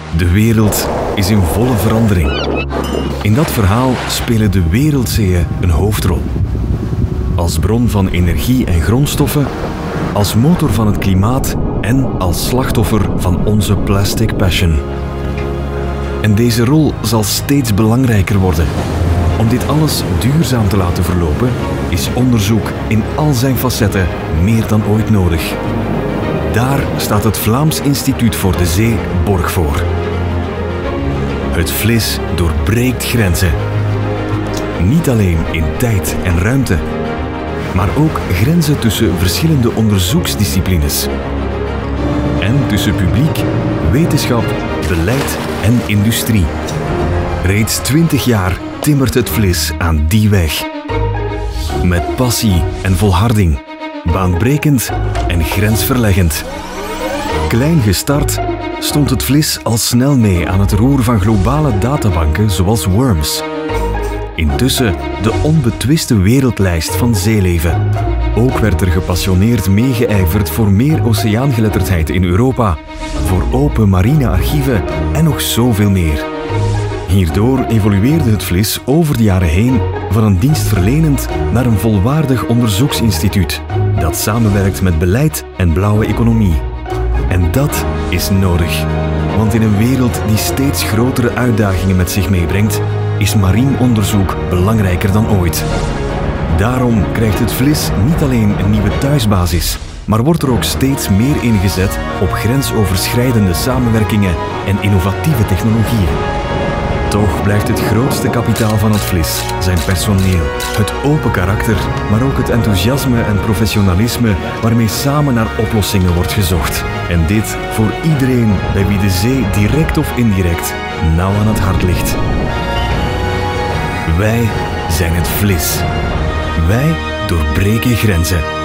De wereld is in volle verandering. In dat verhaal spelen de wereldzeeën een hoofdrol. Als bron van energie en grondstoffen, als motor van het klimaat en als slachtoffer van onze plastic passion. En deze rol zal steeds belangrijker worden. Om dit alles duurzaam te laten verlopen, is onderzoek in al zijn facetten meer dan ooit nodig. Daar staat het Vlaams Instituut voor de Zee borg voor. Het vlis doorbreekt grenzen. Niet alleen in tijd en ruimte, maar ook grenzen tussen verschillende onderzoeksdisciplines. En tussen publiek, wetenschap, beleid en industrie. Reeds 20 jaar timmert het vlis aan die weg. Met passie en volharding, baanbrekend en grensverleggend. Klein gestart stond het vlis al snel mee aan het roer van globale databanken zoals WORMS. Intussen de onbetwiste wereldlijst van zeeleven. Ook werd er gepassioneerd meegeijverd voor meer oceaangeletterdheid in Europa, voor open marine archieven en nog zoveel meer. Hierdoor evolueerde het vlis over de jaren heen van een dienstverlenend naar een volwaardig onderzoeksinstituut dat samenwerkt met beleid en blauwe economie. En dat is nodig, want in een wereld die steeds grotere uitdagingen met zich meebrengt, is marien onderzoek belangrijker dan ooit. Daarom krijgt het vlis niet alleen een nieuwe thuisbasis, maar wordt er ook steeds meer ingezet op grensoverschrijdende samenwerkingen en innovatieve technologieën. Toch blijft het grootste kapitaal van het vlis zijn personeel. Het open karakter, maar ook het enthousiasme en professionalisme waarmee samen naar oplossingen wordt gezocht. En dit voor iedereen bij wie de zee direct of indirect nauw aan het hart ligt. Wij zijn het vlis. Wij doorbreken grenzen.